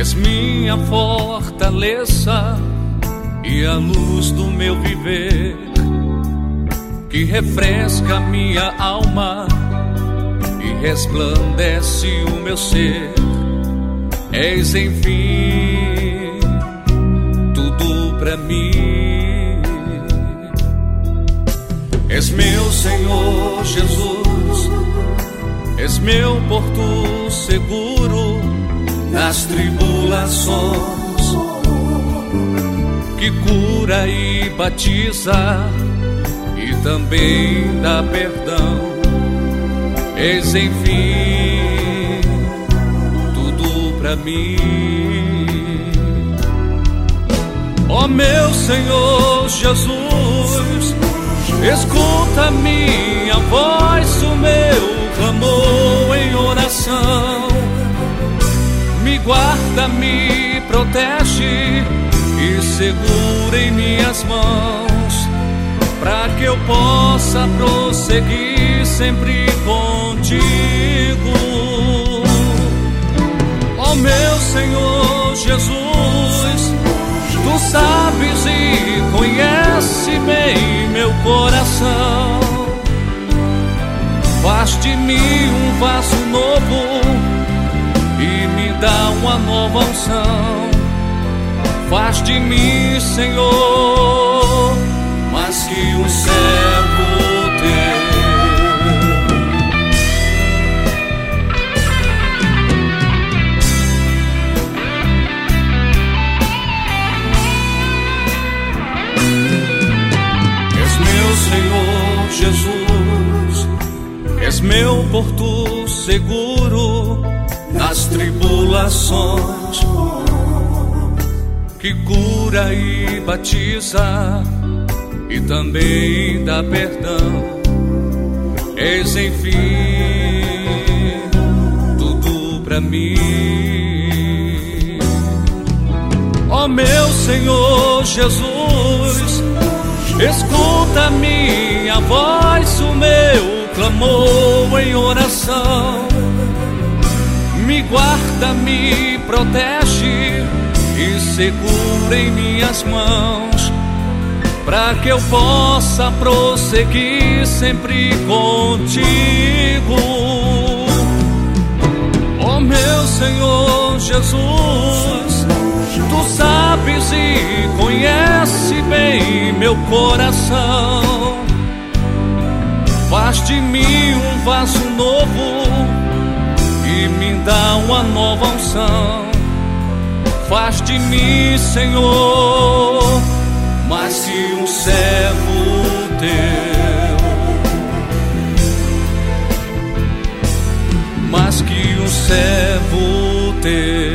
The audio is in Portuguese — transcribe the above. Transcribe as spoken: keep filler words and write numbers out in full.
És minha fortaleza e a luz do meu viver, que refresca minha alma e resplandece o meu ser. És enfim tudo pra mim. És meu Senhor Jesus, és meu porto seguro nas tribulações, que cura e batiza e também dá perdão. És enfim tudo pra mim. Ó meu Senhor Jesus, escuta minha voz, o meu clamor em oração. Me guarda, me protege e segura em minhas mãos, para que eu possa prosseguir sempre contigo. Ó meu Senhor Jesus, tu sabes e conhece bem meu coração. Faz de mim um vaso novo e me dá uma nova unção. Faz de mim, Senhor, mais que um servo teu. És meu Senhor Jesus, és meu porto seguro nas tribulações, que cura e batiza e também dá perdão. És enfim tudo pra mim. Ó meu Senhor Jesus, escuta minha voz, o meu clamor em oração. Me guarda, me protege e segura em minhas mãos, para que eu possa prosseguir sempre contigo. Ó meu Senhor Jesus, tu sabes e conhece bem meu coração. Faz de mim um vaso novo e me dá uma nova unção. Faz de mim, Senhor, mais que um servo teu, mais que um servo teu.